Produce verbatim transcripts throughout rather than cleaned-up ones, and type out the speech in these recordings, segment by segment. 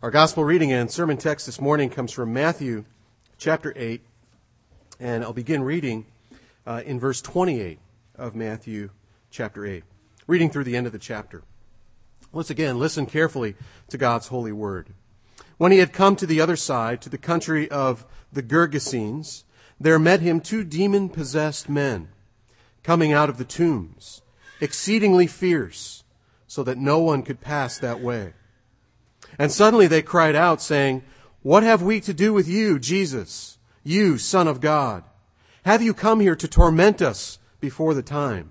Our gospel reading and sermon text this morning comes from Matthew chapter eight, and I'll begin reading uh, in verse twenty-eight of Matthew chapter eight, reading through the end of the chapter. Once again, listen carefully to God's holy word. When he had come to the other side, to the country of the Gergesenes, there met him two demon-possessed men, coming out of the tombs, exceedingly fierce, so that no one could pass that way. And suddenly they cried out, saying, "What have we to do with you, Jesus, you Son of God? Have you come here to torment us before the time?"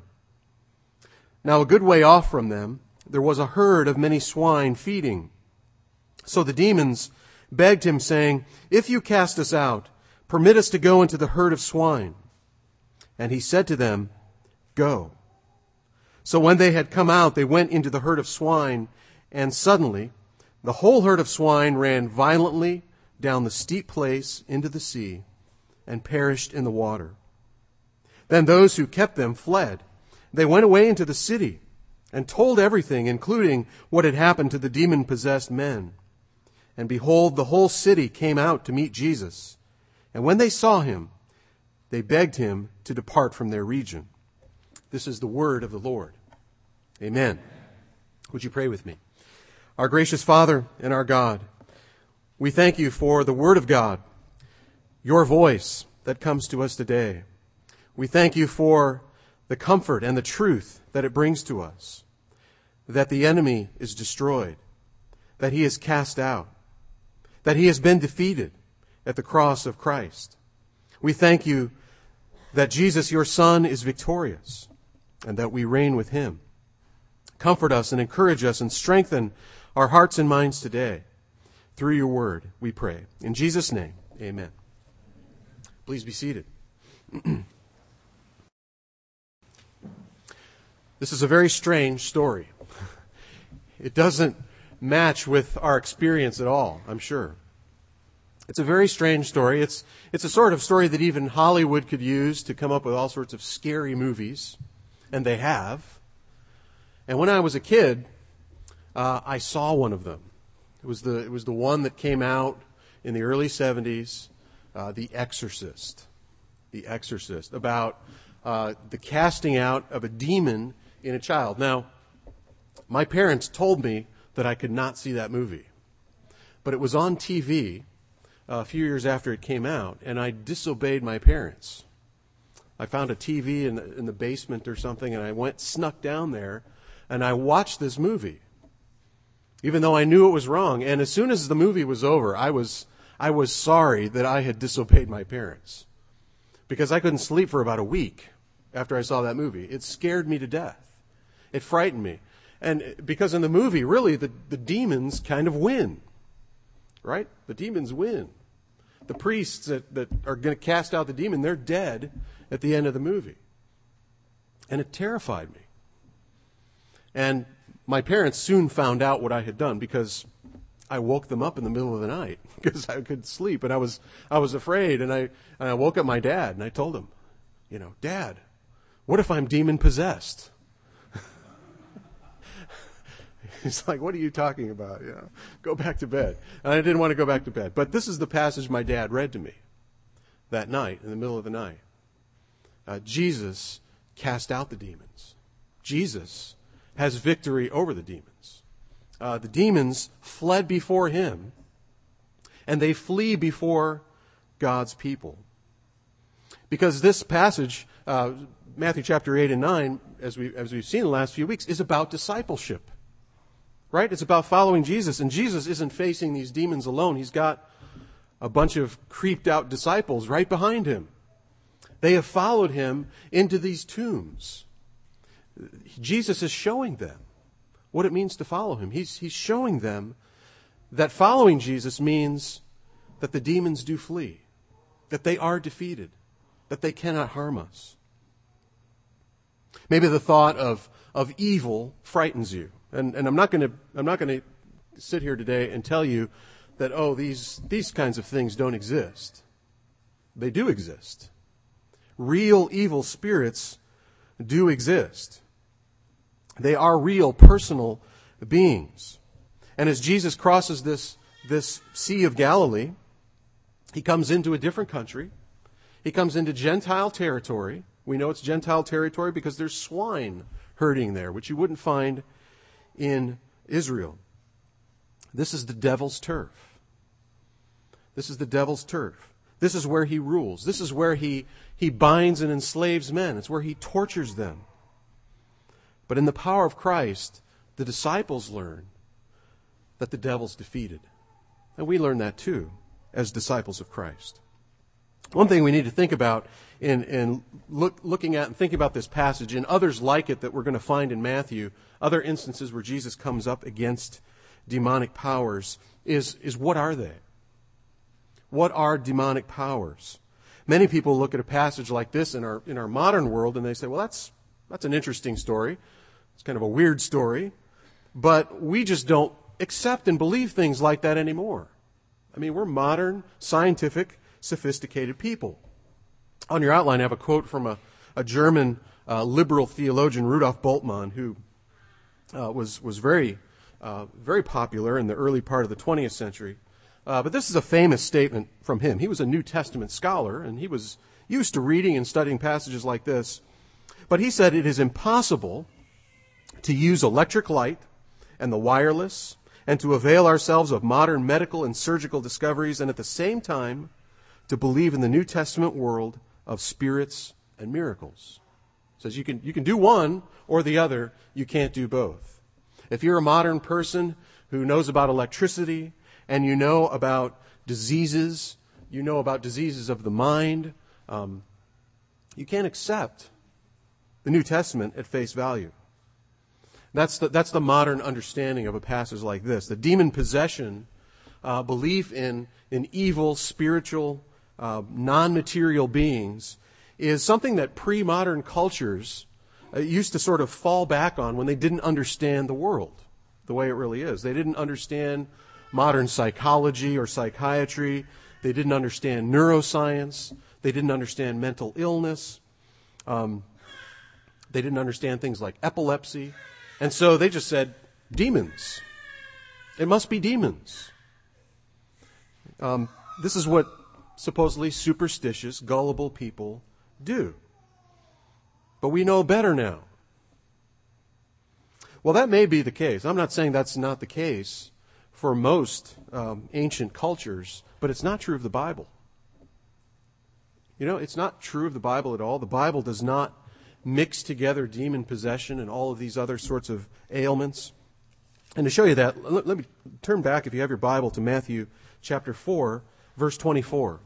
Now a good way off from them, there was a herd of many swine feeding. So the demons begged him, saying, "If you cast us out, permit us to go into the herd of swine." And he said to them, "Go." So when they had come out, they went into the herd of swine, and suddenly the whole herd of swine ran violently down the steep place into the sea and perished in the water. Then those who kept them fled. They went away into the city and told everything, including what had happened to the demon-possessed men. And behold, the whole city came out to meet Jesus. And when they saw him, they begged him to depart from their region. This is the word of the Lord. Amen. Would you pray with me? Our gracious Father and our God, we thank you for the word of God, your voice that comes to us today. We thank you for the comfort and the truth that it brings to us, that the enemy is destroyed, that he is cast out, that he has been defeated at the cross of Christ. We thank you that Jesus, your Son, is victorious and that we reign with him. Comfort us and encourage us and strengthen our hearts and minds today. Through your word, we pray. In Jesus' name, amen. Please be seated. This is a very strange story. It doesn't match with our experience at all, I'm sure. It's a very strange story. It's, it's a sort of story that even Hollywood could use to come up with all sorts of scary movies, and they have. And when I was a kid, uh, I saw one of them. It was the it was the one that came out in the early seventies, uh, The Exorcist. The Exorcist, about uh, the casting out of a demon in a child. Now, my parents told me that I could not see that movie, but it was on T V a few years after it came out, and I disobeyed my parents. I found a T V in the, in the basement or something, and I went snuck down there, and I watched this movie, even though I knew it was wrong. And as soon as the movie was over, I was I was sorry that I had disobeyed my parents, because I couldn't sleep for about a week after I saw that movie. It scared me to death. It frightened me. And because in the movie, really, the, the demons kind of win. Right? The demons win. The priests that, that are going to cast out the demon, they're dead at the end of the movie. And it terrified me. And my parents soon found out what I had done, because I woke them up in the middle of the night because I couldn't sleep, and I was I was afraid, and I and I woke up my dad, and I told him, you know, "Dad, what if I'm demon possessed?" He's like, "What are you talking about? You know, go back to bed." And I didn't want to go back to bed. But this is the passage my dad read to me that night, in the middle of the night. Uh, Jesus cast out the demons. Jesus has victory over the demons. Uh, the demons fled before him, and they flee before God's people. Because this passage, uh, Matthew chapter eight and nine, as, we, as we've seen in the last few weeks, is about discipleship. Right? It's about following Jesus, and Jesus isn't facing these demons alone. He's got a bunch of creeped out disciples right behind him. They have followed him into these tombs. Jesus is showing them what it means to follow him. He's, he's showing them that following Jesus means that the demons do flee, that they are defeated, that they cannot harm us. Maybe the thought of, of evil frightens you. And, and I'm not going to I'm not going to sit here today and tell you that, oh, these these kinds of things don't exist. They do exist. Real evil spirits do exist. They are real personal beings. And as Jesus crosses this this Sea of Galilee, he comes into a different country. He comes into Gentile territory. We know it's Gentile territory because there's swine herding there, which you wouldn't find in Israel. This is the devil's turf. This is the devil's turf. This is where he rules. This is where he, he binds and enslaves men. It's where he tortures them. But in the power of Christ, the disciples learn that the devil's defeated. And we learn that too, as disciples of Christ. One thing we need to think about in, in look, looking at and thinking about this passage, and others like it that we're going to find in Matthew, other instances where Jesus comes up against demonic powers, is, is what are they? What are demonic powers? Many people look at a passage like this in our in our modern world and they say, well, that's that's an interesting story. It's kind of a weird story. But we just don't accept and believe things like that anymore. I mean, we're modern, scientific, sophisticated people. On your outline, I have a quote from a, a German uh, liberal theologian, Rudolf Bultmann, who uh, was was very uh, very popular in the early part of the twentieth century. Uh, but this is a famous statement from him. He was a New Testament scholar, and he was used to reading and studying passages like this. But he said it is impossible to use electric light and the wireless and to avail ourselves of modern medical and surgical discoveries and at the same time to believe in the New Testament world of spirits and miracles. He says you can, you can do one or the other. You can't do both. If you're a modern person who knows about electricity, and you know about diseases, you know about diseases of the mind, um, you can't accept the New Testament at face value. That's the, that's the modern understanding of a passage like this. The demon possession, uh, belief in, in evil, spiritual, uh, non-material beings is something that pre-modern cultures uh, used to sort of fall back on when they didn't understand the world the way it really is. They didn't understand modern psychology or psychiatry. They didn't understand neuroscience. They didn't understand mental illness. Um, they didn't understand things like epilepsy. And so they just said, demons. It must be demons. Um, this is what supposedly superstitious, gullible people do. But we know better now. Well, that may be the case. I'm not saying that's not the case for most um, ancient cultures, but it's not true of the Bible. You know, it's not true of the Bible at all. The Bible does not mix together demon possession and all of these other sorts of ailments. And to show you that, let, let me turn back, if you have your Bible, to Matthew chapter four, verse twenty-four.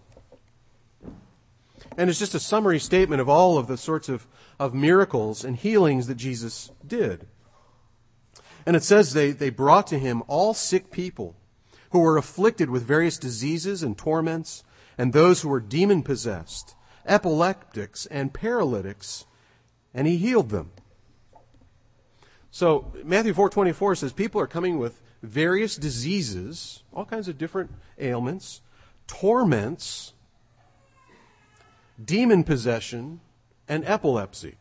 And it's just a summary statement of all of the sorts of, of miracles and healings that Jesus did. And it says they, they brought to him all sick people who were afflicted with various diseases and torments, and those who were demon-possessed, epileptics and paralytics, and he healed them. So Matthew four twenty-four says people are coming with various diseases, all kinds of different ailments, torments, demon possession, and epilepsy.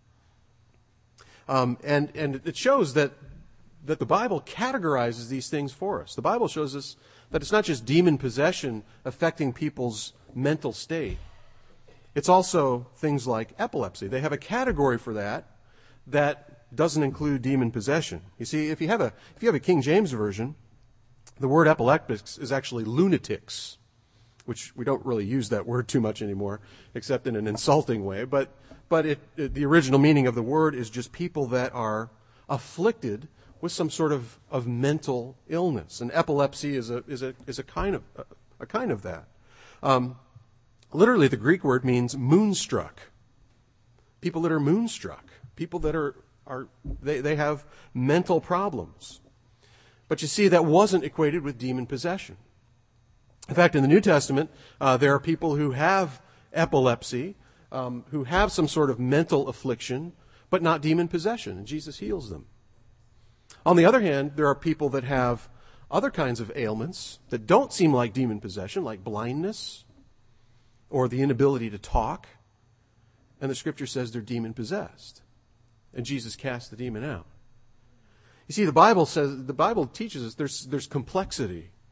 Um, and, and it shows that that the Bible categorizes these things for us. The Bible shows us that it's not just demon possession affecting people's mental state. It's also things like epilepsy. They have a category for that that doesn't include demon possession. You see, if you have a if you have a King James version, the word epileptics is actually lunatics, which we don't really use that word too much anymore, except in an insulting way. But but it, it, the original meaning of the word is just people that are afflicted with some sort of, of mental illness. And epilepsy is a is a is a kind of a, a kind of that. Um, literally, the Greek word means moonstruck. People that are moonstruck. People that are are they, they have mental problems. But you see, that wasn't equated with demon possession. In fact, in the New Testament, uh, there are people who have epilepsy, um, who have some sort of mental affliction, but not demon possession, and Jesus heals them. On the other hand, there are people that have other kinds of ailments that don't seem like demon possession, like blindness or the inability to talk. And the Scripture says they're demon possessed. And Jesus cast the demon out. You see, the Bible says the Bible teaches us there's there's complexity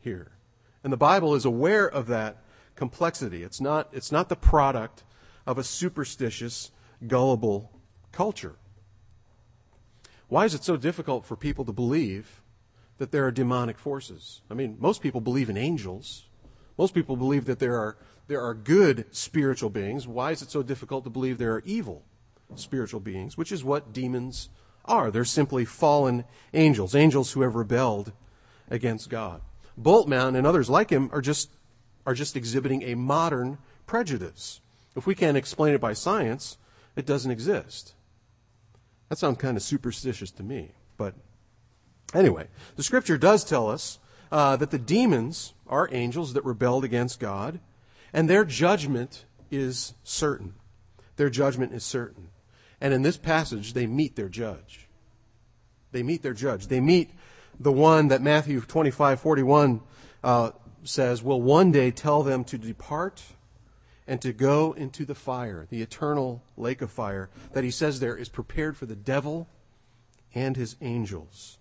here. And the Bible is aware of that complexity. It's not, it's not the product of a superstitious, gullible culture. Why is it so difficult for people to believe that there are demonic forces? I mean, most people believe in angels. Most people believe that there are there are good spiritual beings. Why is it so difficult to believe there are evil spiritual beings, which is what demons are? They're simply fallen angels, angels who have rebelled against God. Bultmann and others like him are just are just exhibiting a modern prejudice. If we can't explain it by science, it doesn't exist. That sounds kind of superstitious to me. But anyway, the Scripture does tell us uh, that the demons are angels that rebelled against God, and their judgment is certain. Their judgment is certain. And in this passage, they meet their judge. They meet their judge. They meet the one that Matthew twenty-five forty-one uh, says will one day tell them to depart and to go into the fire, the eternal lake of fire, that he says there is prepared for the devil and his angels.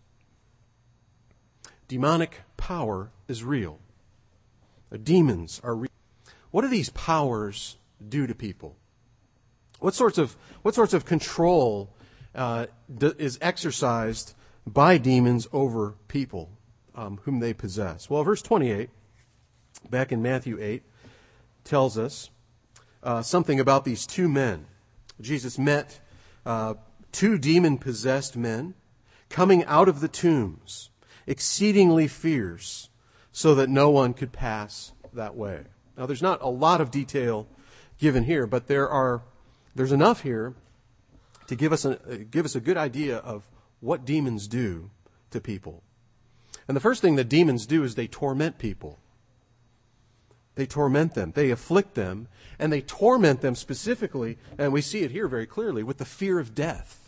Demonic power is real. The demons are real. What do these powers do to people? What sorts of what sorts of control uh, d- is exercised by demons over people um, whom they possess? Well, verse twenty-eight, back in Matthew eight, tells us uh, something about these two men. Jesus met uh, two demon-possessed men coming out of the tombs, exceedingly fierce, so that no one could pass that way. Now, there's not a lot of detail given here, but there are there's enough here to give us a give us a good idea of what demons do to people. And the first thing that demons do is they torment people. They torment them. They afflict them, and they torment them specifically, and we see it here very clearly, with the fear of death.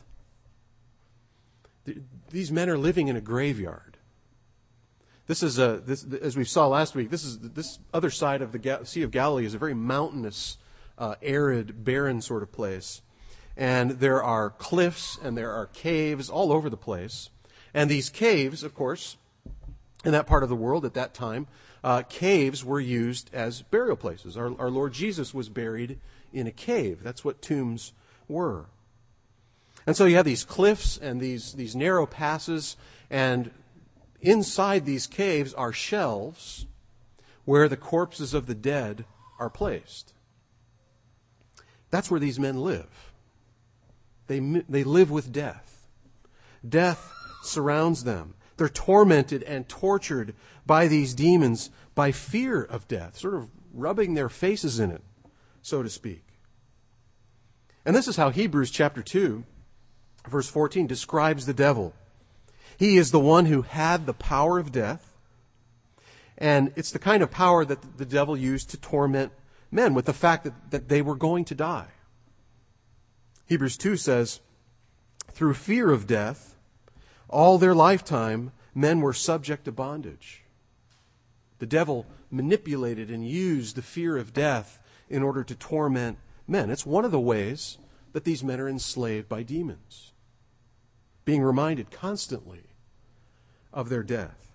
These men are living in a graveyard. This is a this as we saw last week. This is this other side of the Sea of Galilee is a very mountainous, uh, arid, barren sort of place, and there are cliffs and there are caves all over the place. And these caves, of course, in that part of the world at that time, uh, caves were used as burial places. Our, our Lord Jesus was buried in a cave. That's what tombs were. And so you have these cliffs and these these narrow passes, and inside these caves are shelves where the corpses of the dead are placed. That's where these men live. They, they live with death. Death surrounds them. They're tormented and tortured by these demons by fear of death, sort of rubbing their faces in it, so to speak. And this is how Hebrews chapter two, verse fourteen, describes the devil. He is the one who had the power of death, and it's the kind of power that the devil used to torment men with the fact that, that they were going to die. Hebrews two says, through fear of death, all their lifetime, men were subject to bondage. The devil manipulated and used the fear of death in order to torment men. It's one of the ways that these men are enslaved by demons, being reminded constantly of their death.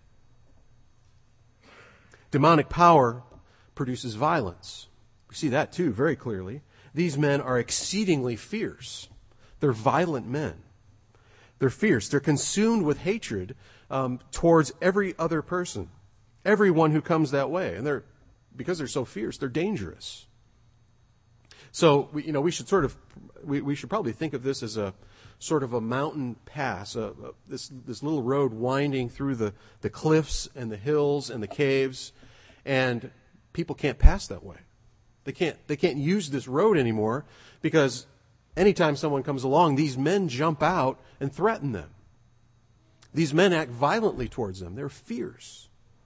Demonic power produces violence. We see that too very clearly. These men are exceedingly fierce. They're violent men. They're fierce. They're consumed with hatred um, towards every other person, everyone who comes that way. And they're because they're so fierce, they're dangerous. So we, you know, we should sort of we, we should probably think of this as a sort of a mountain pass, a, a, this this little road winding through the, the cliffs and the hills and the caves, and people can't pass that way. They can't they can't use this road anymore because anytime someone comes along, these men jump out and threaten them. These men act violently towards them. They're fierce.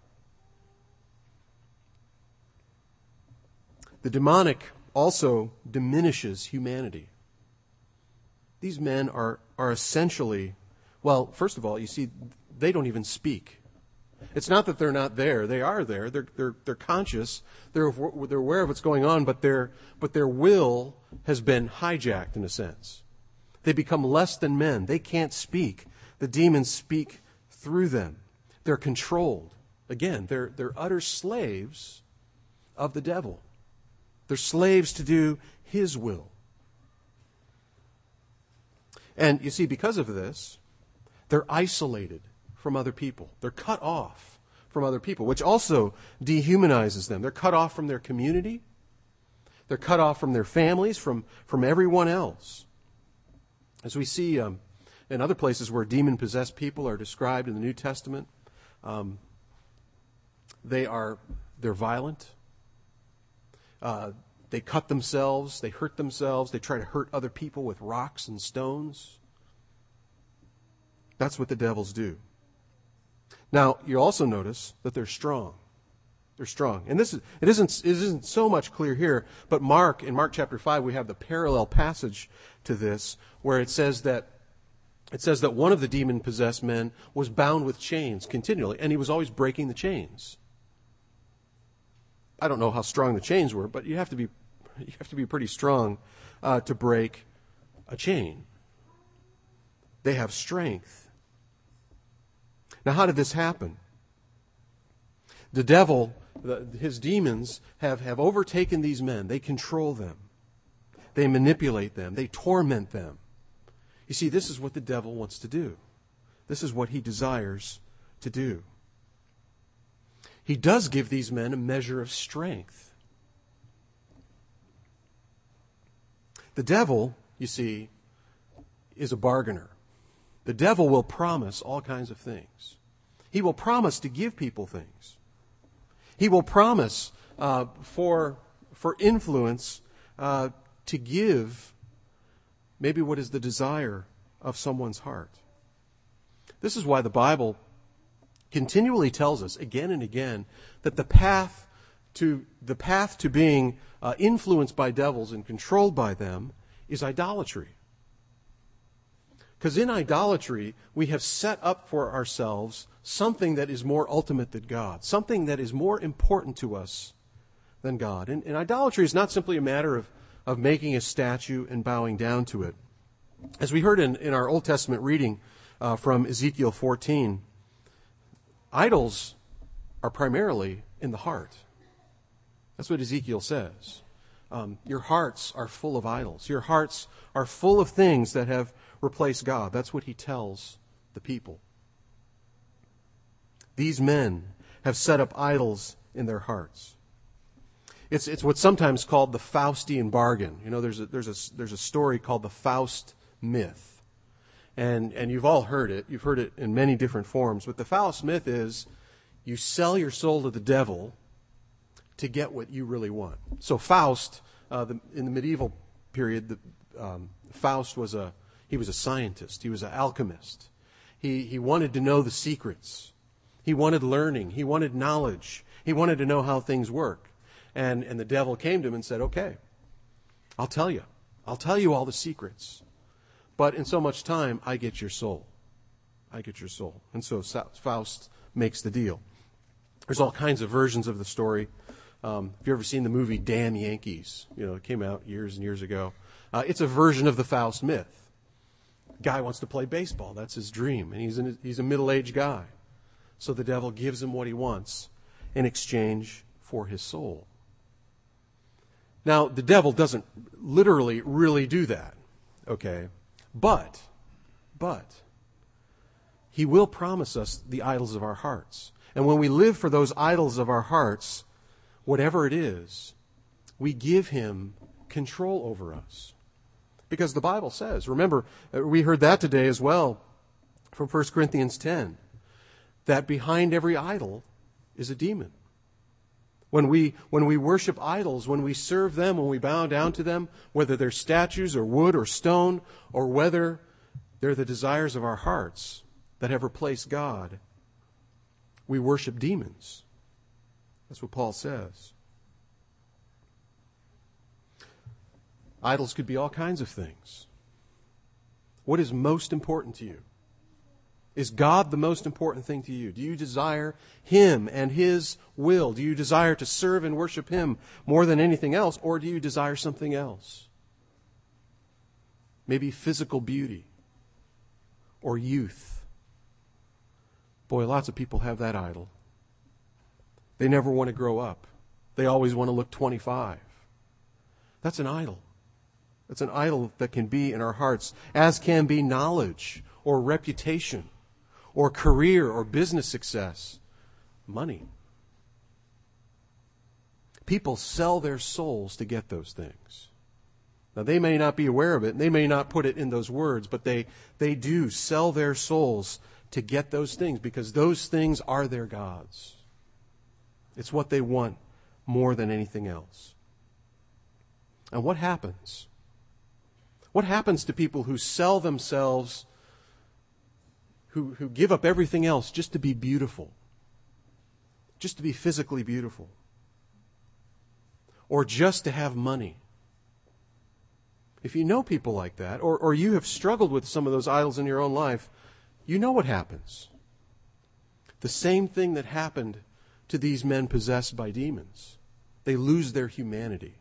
The demonic also diminishes humanity. These men are, are essentially, well, first of all, you see, they don't even speak. It's not that they're not there. They are there. They're, they're, they're conscious. They're, they're aware of what's going on, but their, but their will has been hijacked in a sense. They become less than men. They can't speak. The demons speak through them. They're controlled. Again, they're, they're utter slaves of the devil. They're slaves to do his will. And you see, because of this, they're isolated from other people. They're cut off from other people, which also dehumanizes them. They're cut off from their community. They're cut off from their families, from, from everyone else. As we see um, in other places where demon-possessed people are described in the New Testament, um, they are they're violent. Uh, they cut themselves. They hurt themselves. They try to hurt other people with rocks and stones. That's what the devils do. Now, you also notice that they're strong. They're strong. And this is, it isn't, it isn't so much clear here, but Mark, in Mark chapter five, we have the parallel passage to this where it says that it says that one of the demon-possessed men was bound with chains continually, and he was always breaking the chains. I don't know how strong the chains were, but you have to be you have to be pretty strong uh, to break a chain. They have strength. Now, how did this happen? The devil, the, his demons, have, have overtaken these men. They control them. They manipulate them. They torment them. You see, this is what the devil wants to do. This is what he desires to do. He does give these men a measure of strength. The devil, you see, is a bargainer. The devil will promise all kinds of things. He will promise to give people things. He will promise uh, for, for influence uh, to give maybe what is the desire of someone's heart. This is why the Bible continually tells us again and again that the path to the path to being uh, influenced by devils and controlled by them is idolatry. Because in idolatry, we have set up for ourselves something that is more ultimate than God, something that is more important to us than God. And, and idolatry is not simply a matter of, of making a statue and bowing down to it. As we heard in, in our Old Testament reading uh, from Ezekiel fourteen, idols are primarily in the heart. That's what Ezekiel says. Um, your hearts are full of idols. Your hearts are full of things that have replaced God. That's what he tells the people. These men have set up idols in their hearts. It's it's what's sometimes called the Faustian bargain. You know, there's a, there's a there's a story called the Faust myth, and and you've all heard it. You've heard it in many different forms. But the Faust myth is you sell your soul to the devil to get what you really want. So Faust, uh, the, in the medieval period, the, um, Faust was a he was a scientist. He was an alchemist. He he wanted to know the secrets. He wanted learning. He wanted knowledge. He wanted to know how things work. And and the devil came to him and said, "Okay, I'll tell you. I'll tell you all the secrets. But in so much time, I get your soul. I get your soul." And so Faust makes the deal. There's all kinds of versions of the story. Um, have you ever seen the movie Damn Yankees? You know, it came out years and years ago. Uh, it's a version of the Faust myth. Guy wants to play baseball. That's his dream. And he's, in, he's a middle-aged guy. So the devil gives him what he wants in exchange for his soul. Now, the devil doesn't literally really do that, okay? But, but, he will promise us the idols of our hearts. And when we live for those idols of our hearts, whatever it is, we give him control over us. Because the Bible says, remember, we heard that today as well from First Corinthians ten, that behind every idol is a demon. When we when we worship idols, when we serve them, when we bow down to them, whether they're statues or wood or stone, or whether they're the desires of our hearts that have replaced God, we worship demons. That's what Paul says. Idols could be all kinds of things. What is most important to you? Is God the most important thing to you? Do you desire him and his will? Do you desire to serve and worship him more than anything else? Or do you desire something else? Maybe physical beauty or youth. Boy, lots of people have that idol. They never want to grow up. They always want to look twenty-five. That's an idol. That's an idol that can be in our hearts, as can be knowledge or reputation or career or business success, money. People sell their souls to get those things. Now, they may not be aware of it, and they may not put it in those words, but they, they do sell their souls to get those things because those things are their gods. It's what they want more than anything else. And what happens? What happens to people who sell themselves, who, who give up everything else just to be beautiful, just to be physically beautiful, or just to have money? If you know people like that, or, or you have struggled with some of those idols in your own life, you know what happens. The same thing that happened to these men possessed by demons. They lose their humanity.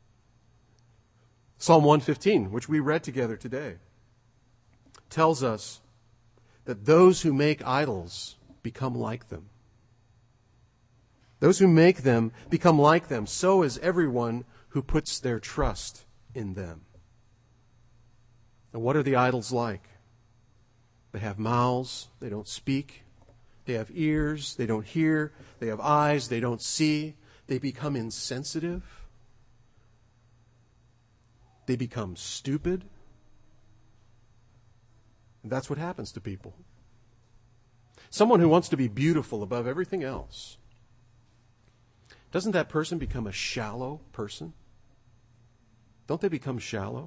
Psalm one fifteen, which we read together today, tells us that those who make idols become like them. Those who make them become like them. So is everyone who puts their trust in them. And what are the idols like? They have mouths, they don't speak. They have ears, they don't hear. They have eyes, they don't see. They become insensitive. They become stupid. And that's what happens to people. Someone who wants to be beautiful above everything else, doesn't that person become a shallow person? Don't they become shallow?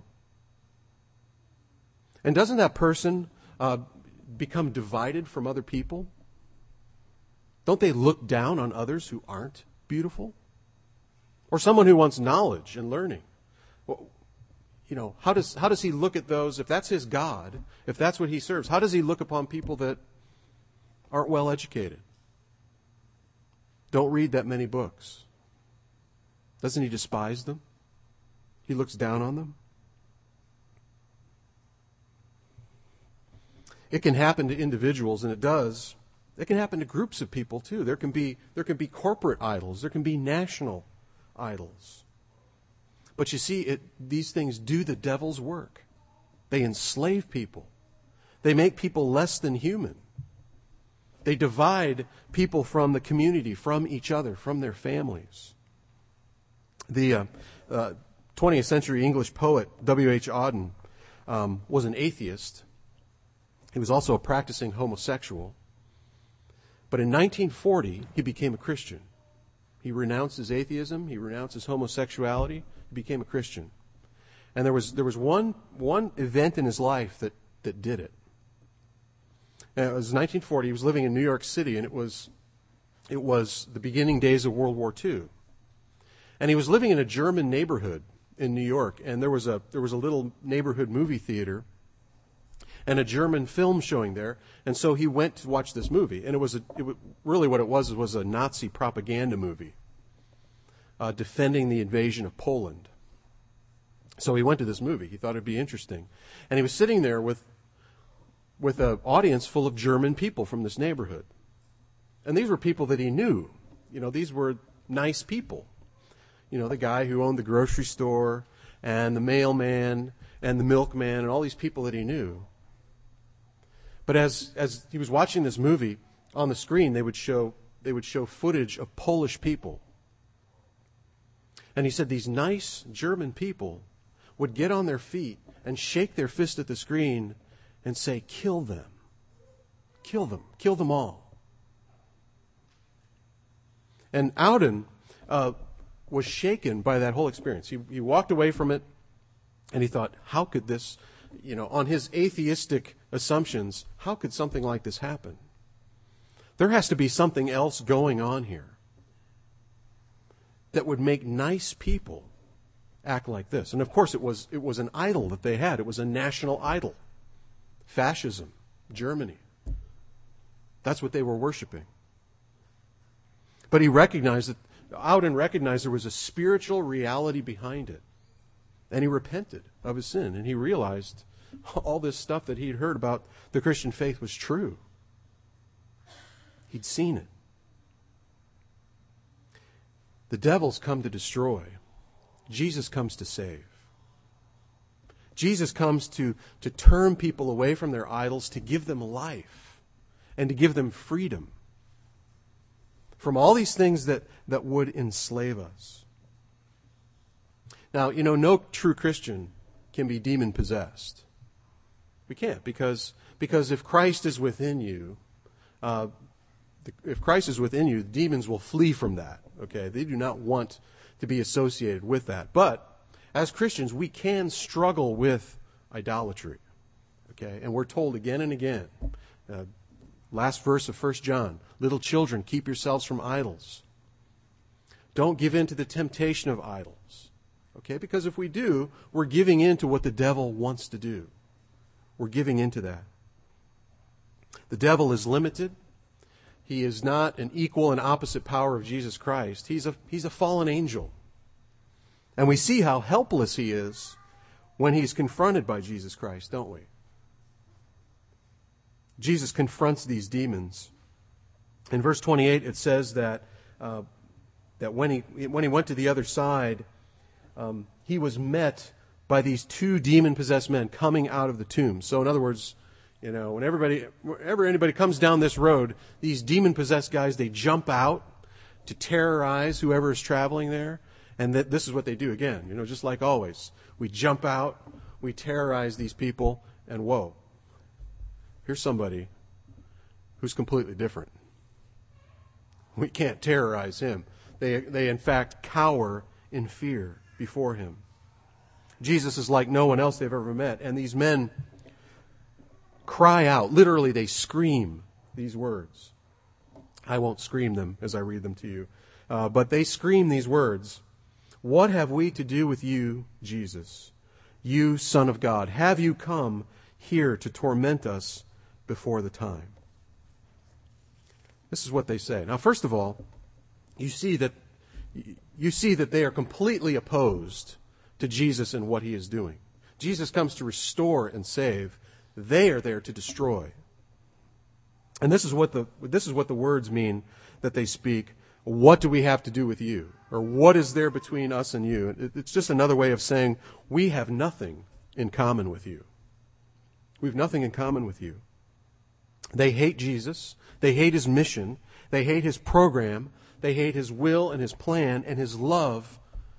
And doesn't that person uh, become divided from other people? Don't they look down on others who aren't beautiful? Or someone who wants knowledge and learning. Well, you know, how does how does he look at those, if that's his God, if that's what he serves, how does he look upon people that aren't well educated? Don't read that many books. Doesn't he despise them? He looks down on them. It can happen to individuals, and it does. It can happen to groups of people too. There can be there can be corporate idols. There can be national idols. But you see, it, these things do the devil's work. They enslave people. They make people less than human. They divide people from the community, from each other, from their families. The uh, uh, twentieth century English poet W H Auden um, was an atheist. He was also a practicing homosexual. But in nineteen forty, he became a Christian. He renounced his atheism. He renounced his homosexuality. He became a Christian. And there was there was one one event in his life that, that did it. And it was nineteen forty. He was living in New York City, and it was it was the beginning days of World War Two. And he was living in a German neighborhood in New York, and there was a there was a little neighborhood movie theater and a German film showing there. And so he went to watch this movie. And it was, a, it was really what it was, was a Nazi propaganda movie uh, defending the invasion of Poland. So he went to this movie. He thought it'd be interesting. And he was sitting there with, with an audience full of German people from this neighborhood. And these were people that he knew. You know, these were nice people. You know, the guy who owned the grocery store and the mailman and the milkman and all these people that he knew. But as as he was watching this movie, on the screen they would show they would show footage of Polish people. And he said these nice German people would get on their feet and shake their fist at the screen and say, "Kill them. Kill them. Kill them all." And Auden uh, was shaken by that whole experience. He, he walked away from it and he thought, how could this, you know, on his atheistic assumptions, how could something like this happen? There has to be something else going on here that would make nice people act like this. And of course it was it was an idol that they had. It was a national idol. Fascism, Germany. That's what they were worshiping. But he recognized that, Auden recognized there was a spiritual reality behind it. And he repented of his sin. And he realized all this stuff that he'd heard about the Christian faith was true. He'd seen it. The devil's come to destroy. Jesus comes to save. Jesus comes to, to turn people away from their idols, to give them life, and to give them freedom from all these things that, that would enslave us. Now, you know, no true Christian can be demon-possessed. We can't, because, because if Christ is within you, uh, if Christ is within you, the demons will flee from that. Okay, they do not want to be associated with that. But as Christians, we can struggle with idolatry. Okay, and we're told again and again, uh, last verse of First John, little children, keep yourselves from idols. Don't give in to the temptation of idols. Okay, because if we do, we're giving in to what the devil wants to do. We're giving into that. The devil is limited. He is not an equal and opposite power of Jesus Christ. He's a, he's a fallen angel. And we see how helpless he is when he's confronted by Jesus Christ, don't we? Jesus confronts these demons. In verse twenty-eight, it says that uh, that when he when he went to the other side, um, he was met by these two demon-possessed men coming out of the tomb. So, in other words, you know, when everybody, whenever anybody comes down this road, these demon-possessed guys, they jump out to terrorize whoever is traveling there. And th- this is what they do again, you know, just like always. We jump out, we terrorize these people, and whoa, here's somebody who's completely different. We can't terrorize him. They, they in fact, cower in fear before him. Jesus is like no one else they've ever met. And these men cry out. Literally, they scream these words. I won't scream them as I read them to you. Uh, but they scream these words. What have we to do with you, Jesus? You, Son of God, have you come here to torment us before the time? This is what they say. Now, first of all, you see that you see that they are completely opposed to Jesus and what he is doing. Jesus comes to restore and save. They are there to destroy. And this is what the this is what the words mean that they speak. What do we have to do with you? Or what is there between us and you? It's just another way of saying we have nothing in common with you. We have nothing in common with you. They hate Jesus. They hate his mission. They hate his program. They hate his will and his plan and his love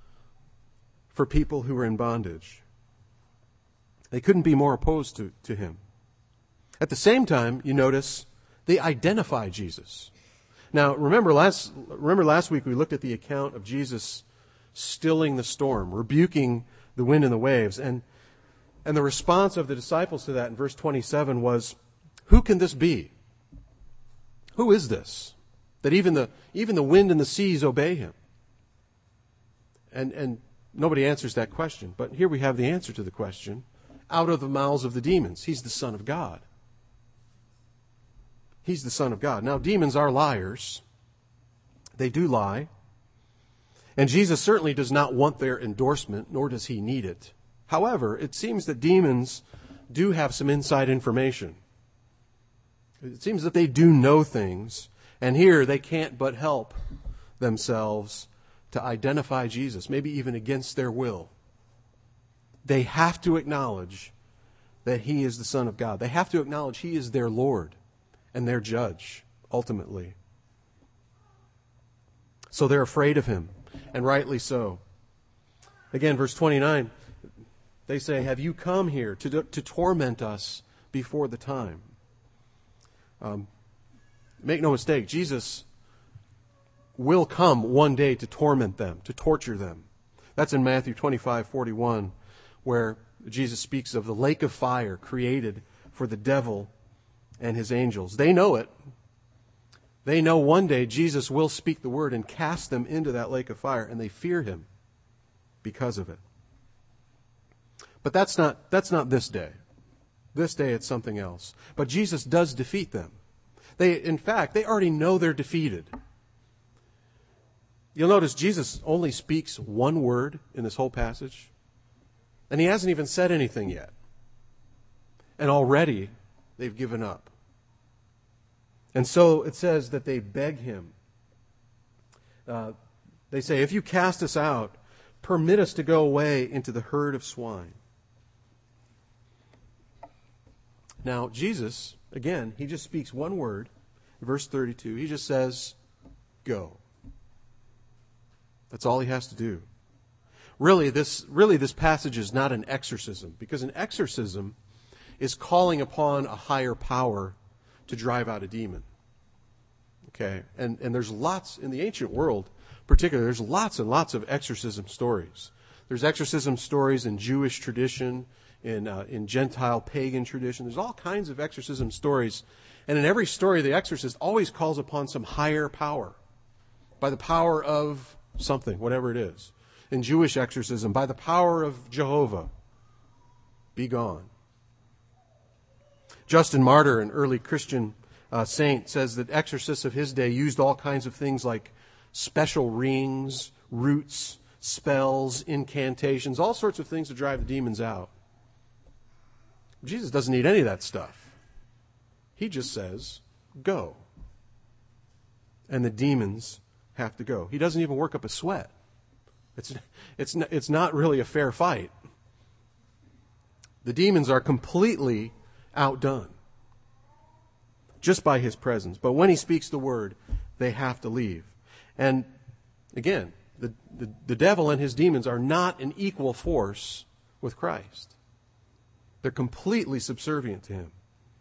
for people who are in bondage. They couldn't be more opposed to, to him. At the same time, you notice, they identify Jesus. Now, remember last, remember last week we looked at the account of Jesus stilling the storm, rebuking the wind and the waves. And, and the response of the disciples to that in verse twenty-seven was, who can this be? Who is this? That even the, even the wind and the seas obey him. And, and nobody answers that question. But here we have the answer to the question. Out of the mouths of the demons. He's the Son of God. He's the Son of God. Now, demons are liars. They do lie. And Jesus certainly does not want their endorsement, nor does he need it. However, it seems that demons do have some inside information. It seems that they do know things, and here they can't but help themselves to identify Jesus, maybe even against their will. They have to acknowledge that he is the Son of God. They have to acknowledge he is their Lord and their judge, ultimately. So they're afraid of him, and rightly so. Again, verse twenty-nine, they say, have you come here to, to torment us before the time? Um, make no mistake, Jesus will come one day to torment them, to torture them. That's in Matthew twenty-five forty-one, where Jesus speaks of the lake of fire created for the devil and his angels. They know it. They know one day Jesus will speak the word and cast them into that lake of fire, and they fear him because of it. But that's not, that's not this day. This day it's something else. But Jesus does defeat them. They, in fact, they already know they're defeated. You'll notice Jesus only speaks one word in this whole passage. And he hasn't even said anything yet. And already they've given up. And so it says that they beg him. Uh, They say, if you cast us out, permit us to go away into the herd of swine. Now, Jesus, again, he just speaks one word, verse thirty-two. He just says, go. That's all he has to do. Really, this, really, this passage is not an exorcism, because an exorcism is calling upon a higher power to drive out a demon. Okay? And, and there's lots, in the ancient world particularly, there's lots and lots of exorcism stories. There's exorcism stories in Jewish tradition, in uh, in Gentile pagan tradition. There's all kinds of exorcism stories. And in every story, the exorcist always calls upon some higher power. By the power of something, whatever it is. In Jewish exorcism, by the power of Jehovah, be gone. Justin Martyr, an early Christian uh, saint, says that exorcists of his day used all kinds of things like special rings, roots, spells, incantations, all sorts of things to drive the demons out. Jesus doesn't need any of that stuff. He just says, go. And the demons have to go. He doesn't even work up a sweat. It's, it's, it's not really a fair fight. The demons are completely outdone just by his presence. But when he speaks the word, they have to leave. And again, the, the, the devil and his demons are not an equal force with Christ. They're completely subservient to him.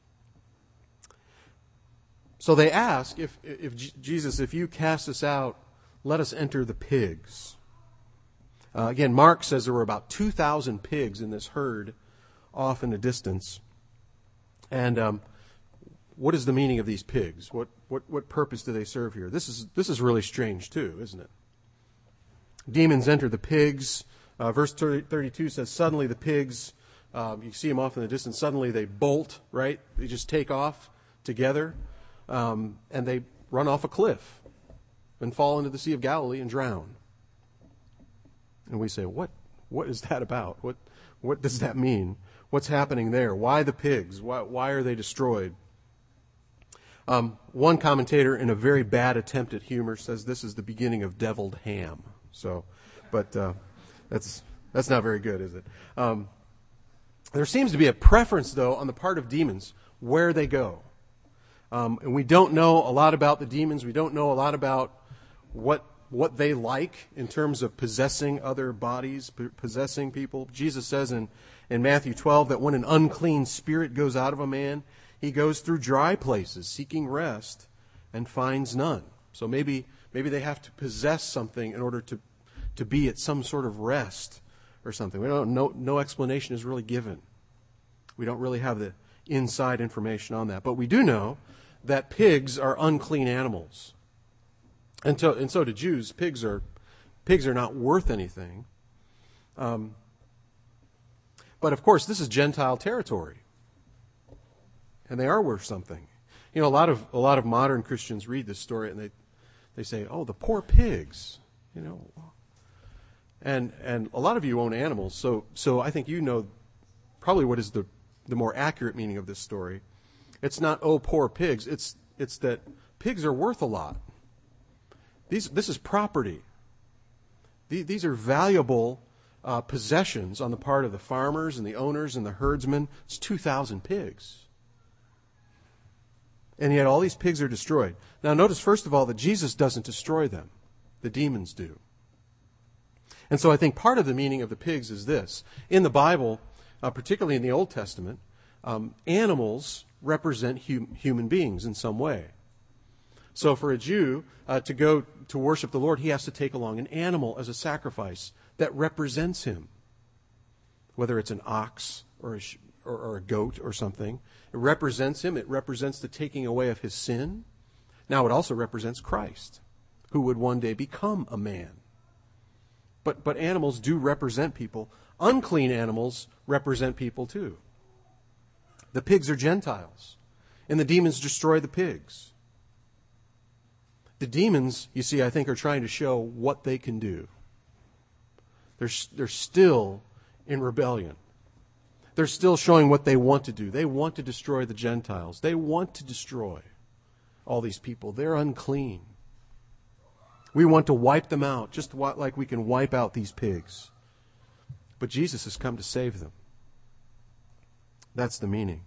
So they ask, if, if Jesus, if you cast us out, let us enter the pigs. Uh, again, Mark says there were about two thousand pigs in this herd off in the distance. And um, what is the meaning of these pigs? What, what, what purpose do they serve here? This is, this is really strange too, isn't it? Demons enter the pigs. Uh, verse thirty-two says, suddenly the pigs, um, you see them off in the distance, suddenly they bolt, right? They just take off together, um, and they run off a cliff and fall into the Sea of Galilee and drown. And we say, what, what is that about? What, what does that mean? What's happening there? Why the pigs? Why, why are they destroyed? Um, one commentator, in a very bad attempt at humor, says this is the beginning of deviled ham. So, but uh, that's that's not very good, is it? Um, there seems to be a preference, though, on the part of demons where they go. Um, and we don't know a lot about the demons. We don't know a lot about what what they like in terms of possessing other bodies, p- possessing people. Jesus says in, in Matthew twelve that when an unclean spirit goes out of a man, he goes through dry places seeking rest and finds none. So maybe maybe they have to possess something in order to, to be at some sort of rest or something. We don't no no explanation is really given. We don't really have the inside information on that. But we do know that pigs are unclean animals. And so, and so to Jews, pigs are pigs are not worth anything. Um, but of course, this is Gentile territory, and they are worth something. You know, a lot of a lot of modern Christians read this story and they they say, "Oh, the poor pigs," you know. And and a lot of you own animals, so so I think you know probably what is the the more accurate meaning of this story. It's not "oh, poor pigs." It's it's that pigs are worth a lot. These, this is property. These are valuable uh, possessions on the part of the farmers and the owners and the herdsmen. It's two thousand pigs. And yet all these pigs are destroyed. Now notice, first of all, that Jesus doesn't destroy them. The demons do. And so I think part of the meaning of the pigs is this. In the Bible, uh, particularly in the Old Testament, um, animals represent hum- human beings in some way. So for a Jew uh, to go to worship the Lord, he has to take along an animal as a sacrifice that represents him. Whether it's an ox or a, sh- or, or a goat or something, it represents him. It represents the taking away of his sin. Now it also represents Christ, who would one day become a man. But but animals do represent people. Unclean animals represent people too. The pigs are Gentiles, and the demons destroy the pigs. The demons, you see, I think are trying to show what they can do. They're, they're still in rebellion. They're still showing what they want to do. They want to destroy the Gentiles. They want to destroy all these people. They're unclean. We want to wipe them out, just like we can wipe out these pigs. But Jesus has come to save them. That's the meaning.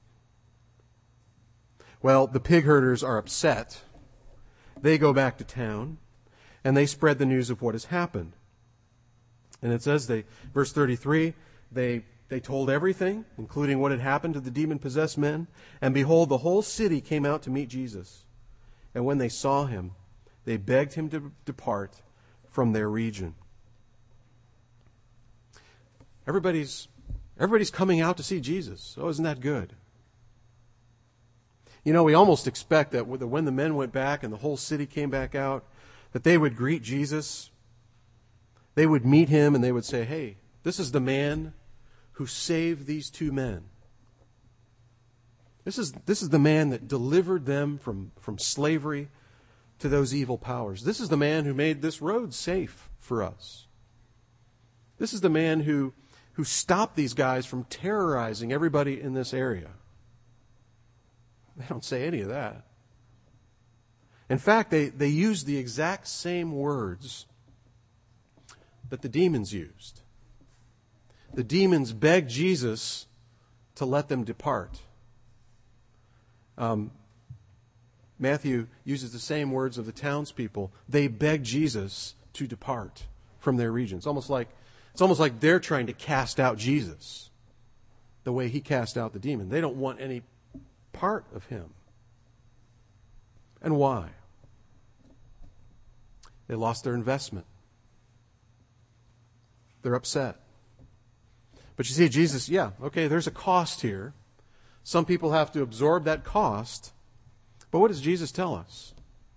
Well, the pig herders are upset. They go back to town, and they spread the news of what has happened. And it says, they, verse thirty-three, they, they told everything, including what had happened to the demon-possessed men. And behold, the whole city came out to meet Jesus. And when they saw him, they begged him to depart from their region. Everybody's, everybody's coming out to see Jesus. Oh, isn't that good? You know, we almost expect that when the men went back and the whole city came back out, that they would greet Jesus. They would meet him and they would say, hey, this is the man who saved these two men. This is, this is the man that delivered them from, from slavery to those evil powers. This is the man who made this road safe for us. This is the man who, who stopped these guys from terrorizing everybody in this area. They don't say any of that. In fact, they, they use the exact same words that the demons used. The demons begged Jesus to let them depart. Um, Matthew uses the same words of the townspeople. They begged Jesus to depart from their region. It's almost like, it's almost like they're trying to cast out Jesus the way he cast out the demon. They don't want any part of him. And why? They lost their investment. They're upset. But you see, Jesus, yeah, okay, there's a cost here. Some people have to absorb that cost. But what does Jesus tell us?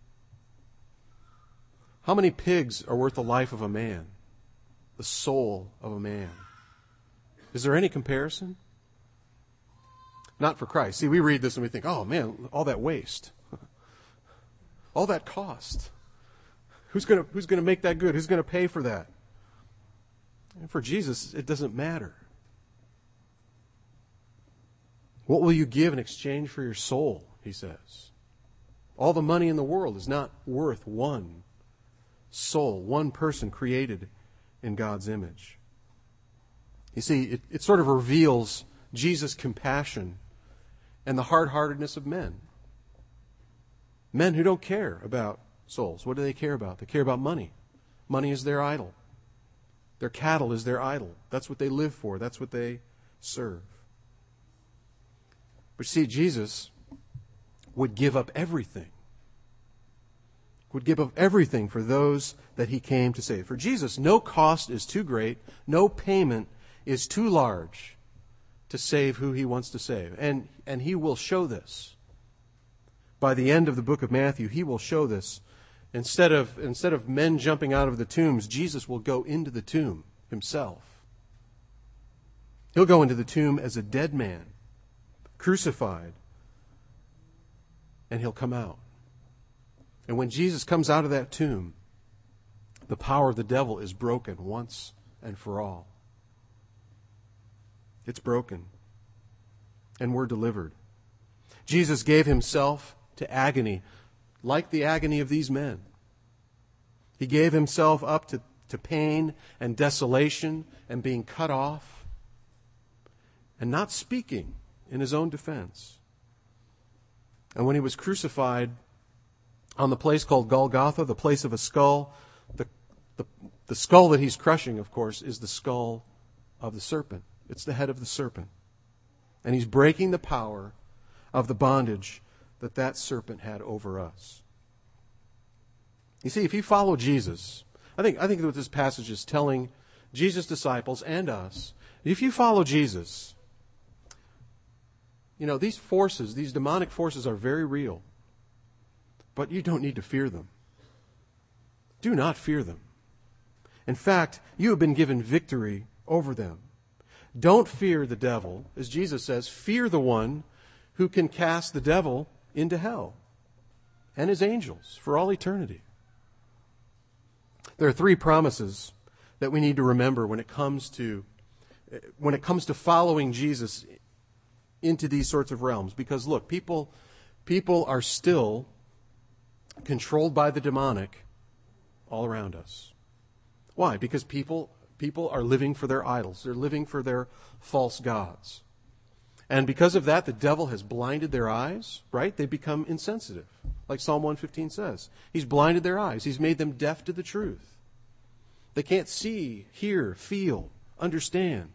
How many pigs are worth the life of a man? The soul of a man. Is there any comparison? Not for Christ. See, we read this and we think, oh man, all that waste. All that cost. Who's going to who's going to make that good? Who's going to pay for that? And for Jesus, it doesn't matter. What will you give in exchange for your soul, he says. All the money in the world is not worth one soul, one person created in God's image. You see, it, it sort of reveals Jesus' compassion and the hard-heartedness of men. Men who don't care about souls. What do they care about? They care about money. Money is their idol. Their cattle is their idol. That's what they live for. That's what they serve. But see, Jesus would give up everything. Would give up everything for those that he came to save. For Jesus, no cost is too great, no payment is too large to save who he wants to save. And, and he will show this. By the end of the book of Matthew, he will show this. Instead of, instead of men jumping out of the tombs, Jesus will go into the tomb himself. He'll go into the tomb as a dead man, crucified, and he'll come out. And when Jesus comes out of that tomb, the power of the devil is broken once and for all. It's broken. And we're delivered. Jesus gave himself to agony, like the agony of these men. He gave himself up to, to pain and desolation and being cut off and not speaking in his own defense. And when he was crucified on the place called Golgotha, the place of a skull, the, the, the skull that he's crushing, of course, is the skull of the serpent. It's the head of the serpent. And he's breaking the power of the bondage that that serpent had over us. You see, if you follow Jesus, I think, I think what this passage is telling Jesus' disciples and us, if you follow Jesus, you know, these forces, these demonic forces are very real. But you don't need to fear them. Do not fear them. In fact, you have been given victory over them. Don't fear the devil. As Jesus says, fear the one who can cast the devil into hell and his angels for all eternity. There are three promises that we need to remember when it comes to when it comes to following Jesus into these sorts of realms. Because look, people people are still controlled by the demonic all around us. Why? Because people people are living for their idols. They're living for their false gods. And because of that, the devil has blinded their eyes, right? They become insensitive, like Psalm one fifteen says. He's blinded their eyes. He's made them deaf to the truth. They can't see, hear, feel, understand.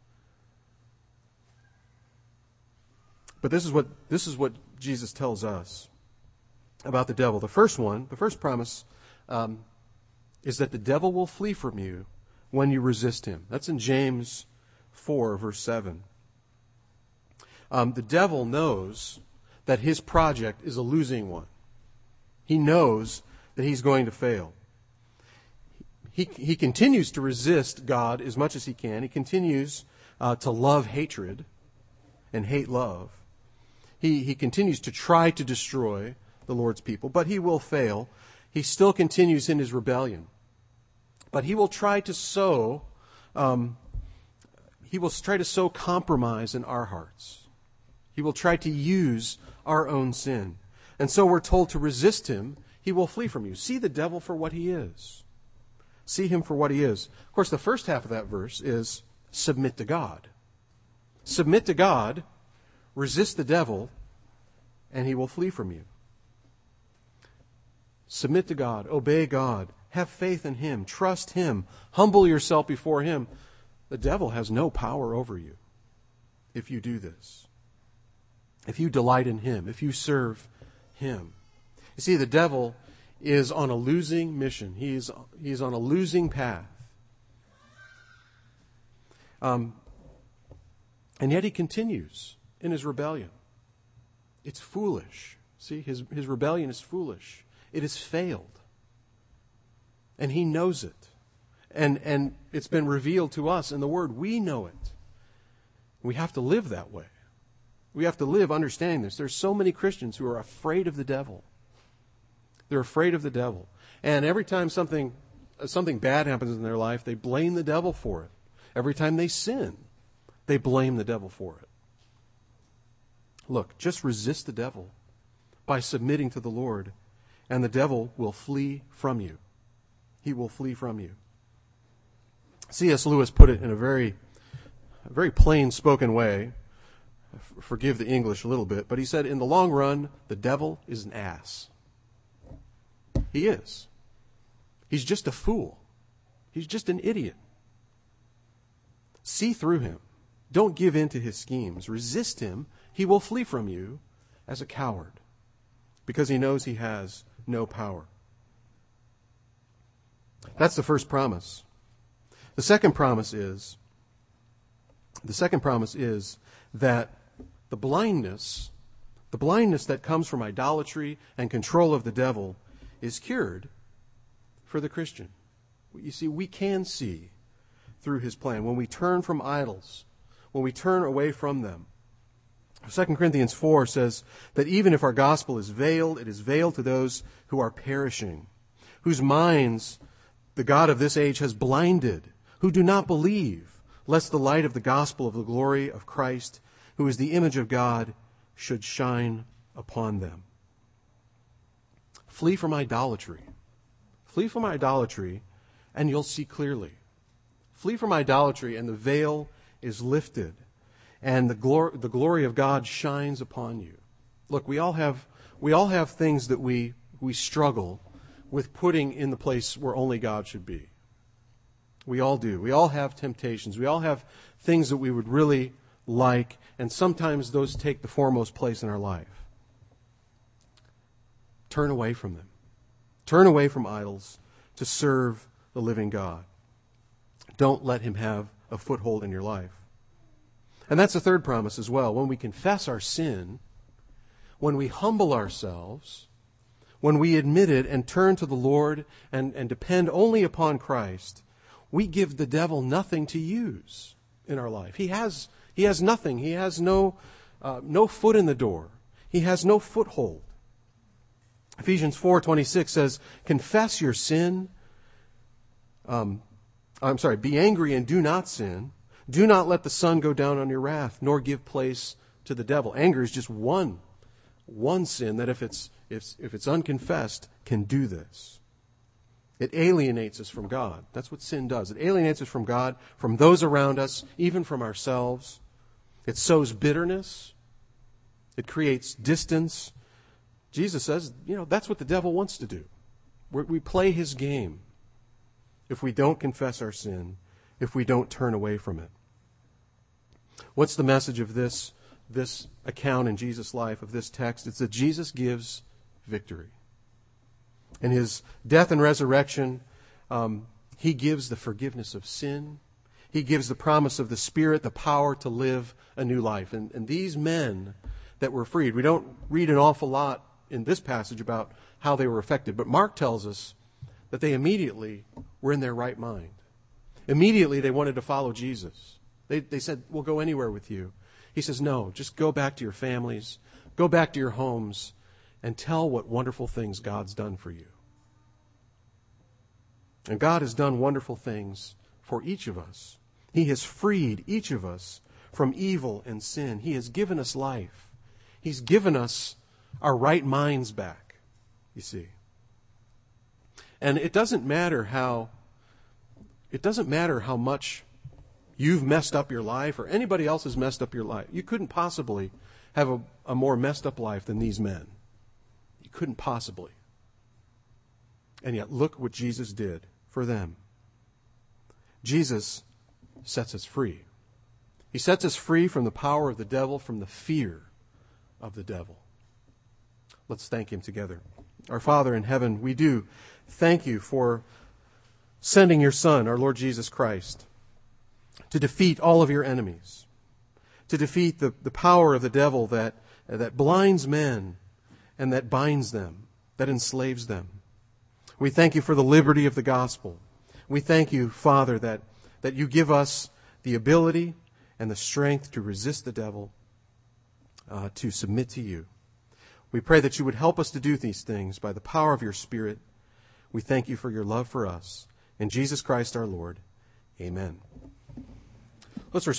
But this is what this is what Jesus tells us about the devil. The first one, the first promise, um, is that the devil will flee from you when you resist him. That's in James four, verse seven. Um, the devil knows that his project is a losing one. He knows that he's going to fail. He, he continues to resist God as much as he can. He continues uh, to love hatred and hate love. He, he continues to try to destroy the Lord's people, but he will fail. He still continues in his rebellion. But he will try to sow, um, he will try to sow compromise in our hearts. He will try to use our own sin. And so we're told to resist him. He will flee from you. See the devil for what he is. See him for what he is. Of course, the first half of that verse is submit to God. Submit to God, resist the devil, and he will flee from you. Submit to God, obey God, have faith in him, trust him, humble yourself before him. The devil has no power over you if you do this. If you delight in him, if you serve him. You see, the devil is on a losing mission. He is, he is on a losing path. Um, and yet he continues in his rebellion. It's foolish. See, his, his rebellion is foolish. It has failed. And he knows it. And, and it's been revealed to us in the Word. We know it. We have to live that way. We have to live understanding this. There's so many Christians who are afraid of the devil. They're afraid of the devil. And every time something something bad happens in their life, they blame the devil for it. Every time they sin, they blame the devil for it. Look, just resist the devil by submitting to the Lord, and the devil will flee from you. He will flee from you. C S Lewis put it in a very, a very plain spoken way. Forgive the English a little bit, but he said, in the long run, the devil is an ass. He is. He's just a fool. He's just an idiot. See through him. Don't give in to his schemes. Resist him. He will flee from you as a coward because he knows he has no power. That's the first promise. The second promise is, the second promise is that the blindness, the blindness that comes from idolatry and control of the devil is cured for the Christian. You see, we can see through his plan when we turn from idols, when we turn away from them. Second Corinthians four says that even if our gospel is veiled, it is veiled to those who are perishing, whose minds the God of this age has blinded, who do not believe, lest the light of the gospel of the glory of Christ, who is the image of God, should shine upon them. Flee from idolatry. Flee from idolatry, and you'll see clearly. Flee from idolatry, and the veil is lifted, and the glory, the glory of God shines upon you. Look, we all have we all have things that we we struggle with putting in the place where only God should be. We all do. We all have temptations. We all have things that we would really like, and sometimes those take the foremost place in our life. Turn away from them. Turn away from idols to serve the living God. Don't let him have a foothold in your life. And that's the third promise as well. When we confess our sin, when we humble ourselves, when we admit it and turn to the Lord and, and depend only upon Christ, we give the devil nothing to use in our life. He has he has nothing. He has no uh, no foot in the door. He has no foothold. Ephesians four twenty-six says, confess your sin. Um, I'm sorry, be angry and do not sin. Do not let the sun go down on your wrath, nor give place to the devil. Anger is just one, one sin that if it's if, if it's unconfessed can do this. It alienates us from God. That's what sin does. It alienates us from God, from those around us, even from ourselves. It sows bitterness. It creates distance. Jesus says, you know, that's what the devil wants to do. We're, we play his game if we don't confess our sin, if we don't turn away from it. What's the message of this, this account in Jesus' life, of this text? It's that Jesus gives victory. In his death and resurrection, um, he gives the forgiveness of sin. He gives the promise of the Spirit, the power to live a new life. And, and these men that were freed, we don't read an awful lot in this passage about how they were affected, but Mark tells us that they immediately were in their right mind. Immediately they wanted to follow Jesus. They, they said, we'll go anywhere with you. He says, no, just go back to your families, go back to your homes, and tell what wonderful things God's done for you. And God has done wonderful things for each of us. He has freed each of us from evil and sin. He has given us life. He's given us our right minds back, you see. And it doesn't matter how, it doesn't matter how much you've messed up your life or anybody else has messed up your life. You couldn't possibly have a, a more messed up life than these men. You couldn't possibly. And yet look what Jesus did for them. Jesus sets us free. He sets us free from the power of the devil, from the fear of the devil. Let's thank him together. Our Father in heaven, we do thank you for sending your Son, our Lord Jesus Christ, to defeat all of your enemies, to defeat the, the power of the devil that, that blinds men and that binds them, that enslaves them. We thank you for the liberty of the gospel. We thank you, Father, that, that you give us the ability and the strength to resist the devil, uh, to submit to you. We pray that you would help us to do these things by the power of your Spirit. We thank you for your love for us. In Jesus Christ our Lord, amen. Let's respond.